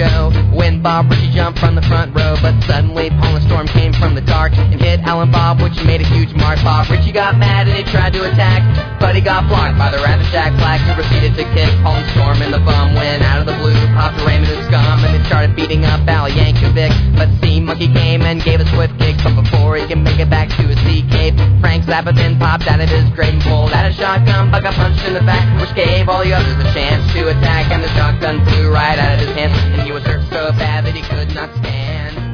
go when Bob Ritchie jumped from the front row. But suddenly Paula Storm came from the dark and hit Alan Bob, which made a huge mark. Bob Ritchie got mad and he tried to attack, but he got blocked by the Rabbit Jack Flags, who proceeded to kick Paula Storm in the bum. When out of the blue popped Raymond and Scum, and they started beating up Al Yankovic. But Sea Monkey came and gave a swift kick, but before he could make it back to his sea cave, Frank Zappa then popped out of his grave and pulled out a shotgun, but got punched in the back, which gave all the others a chance to attack. And the shotgun flew right out of his hand, and he was hurt so bad that he could not stand.